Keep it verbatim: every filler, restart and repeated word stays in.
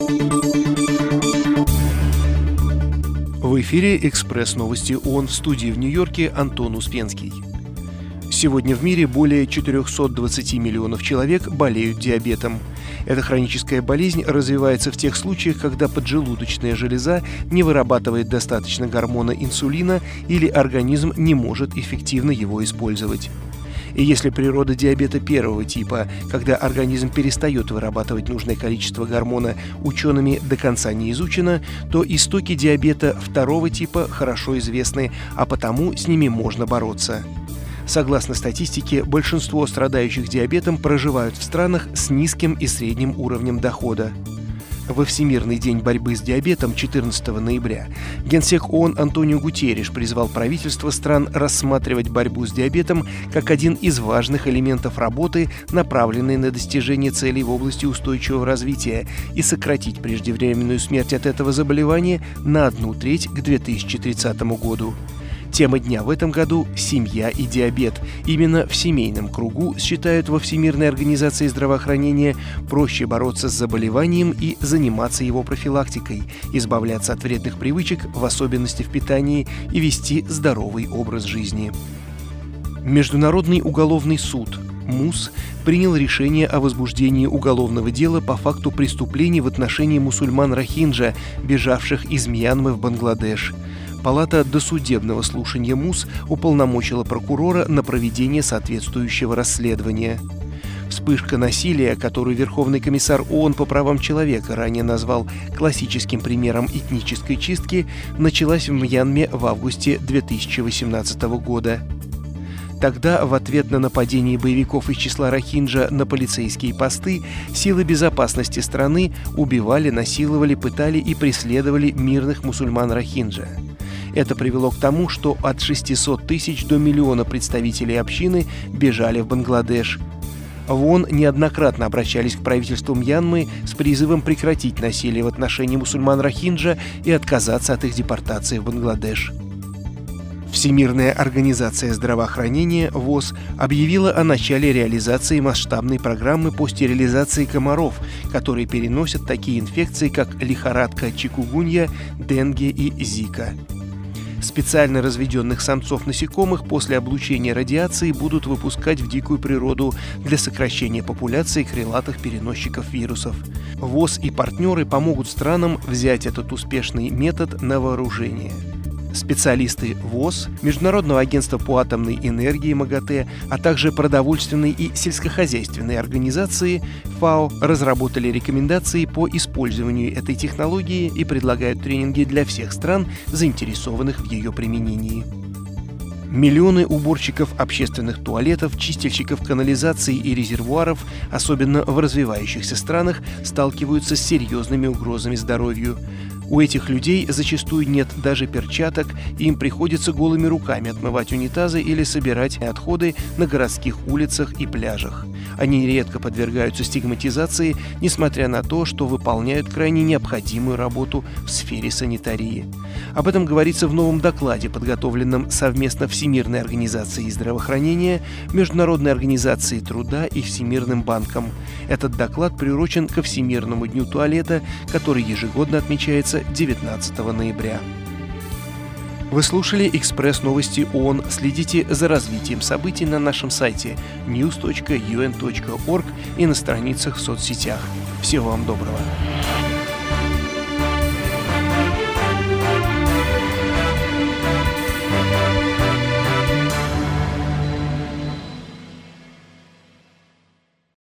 В эфире «Экспресс-новости ООН», в студии в Нью-Йорке Антон Успенский. Сегодня в мире более четырехсот двадцати миллионов человек болеют диабетом. Эта хроническая болезнь развивается в тех случаях, когда поджелудочная железа не вырабатывает достаточно гормона инсулина или организм не может эффективно его использовать. И если природа диабета первого типа, когда организм перестает вырабатывать нужное количество гормона, учеными до конца не изучена, то истоки диабета второго типа хорошо известны, а потому с ними можно бороться. Согласно статистике, большинство страдающих диабетом проживают в странах с низким и средним уровнем дохода. Во Всемирный день борьбы с диабетом четырнадцатого ноября Генсек ООН Антонио Гутерриш призвал правительства стран рассматривать борьбу с диабетом как один из важных элементов работы, направленной на достижение целей в области устойчивого развития, и сократить преждевременную смерть от этого заболевания на одну треть к две тысячи тридцатому году. Тема дня в этом году – «Семья и диабет». Именно в семейном кругу, считают во Всемирной организации здравоохранения, проще бороться с заболеванием и заниматься его профилактикой, избавляться от вредных привычек, в особенности в питании, и вести здоровый образ жизни. Международный уголовный суд МУС принял решение о возбуждении уголовного дела по факту преступлений в отношении мусульман рохинджа, бежавших из Мьянмы в Бангладеш. Палата досудебного слушания МУС уполномочила прокурора на проведение соответствующего расследования. Вспышка насилия, которую Верховный комиссар ООН по правам человека ранее назвал классическим примером этнической чистки, началась в Мьянме в августе две тысячи восемнадцатого года. Тогда, в ответ на нападение боевиков из числа рохинджа на полицейские посты, силы безопасности страны убивали, насиловали, пытали и преследовали мирных мусульман рохинджа. Это привело к тому, что от шестисот тысяч до миллиона представителей общины бежали в Бангладеш. В ООН неоднократно обращались к правительству Мьянмы с призывом прекратить насилие в отношении мусульман рохинджа и отказаться от их депортации в Бангладеш. Всемирная организация здравоохранения ВОЗ объявила о начале реализации масштабной программы по стерилизации комаров, которые переносят такие инфекции, как лихорадка чикугунья, денге и зика. Специально разведенных самцов насекомых после облучения радиацией будут выпускать в дикую природу для сокращения популяции крылатых переносчиков вирусов. ВОЗ и партнеры помогут странам взять этот успешный метод на вооружение. Специалисты ВОЗ, Международного агентства по атомной энергии МАГАТЭ, а также продовольственной и сельскохозяйственной организации ФАО разработали рекомендации по использованию этой технологии и предлагают тренинги для всех стран, заинтересованных в ее применении. Миллионы уборщиков общественных туалетов, чистильщиков канализации и резервуаров, особенно в развивающихся странах, сталкиваются с серьезными угрозами здоровью. У этих людей зачастую нет даже перчаток, и им приходится голыми руками отмывать унитазы или собирать отходы на городских улицах и пляжах. Они редко подвергаются стигматизации, несмотря на то, что выполняют крайне необходимую работу в сфере санитарии. Об этом говорится в новом докладе, подготовленном совместно Всемирной организацией здравоохранения, Международной организацией труда и Всемирным банком. Этот доклад приурочен ко Всемирному дню туалета, который ежегодно отмечается девятнадцатого ноября. Вы слушали «Экспресс-новости ООН». Следите за развитием событий на нашем сайте ньюс точка ю эн точка орг и на страницах в соцсетях. Всего вам доброго.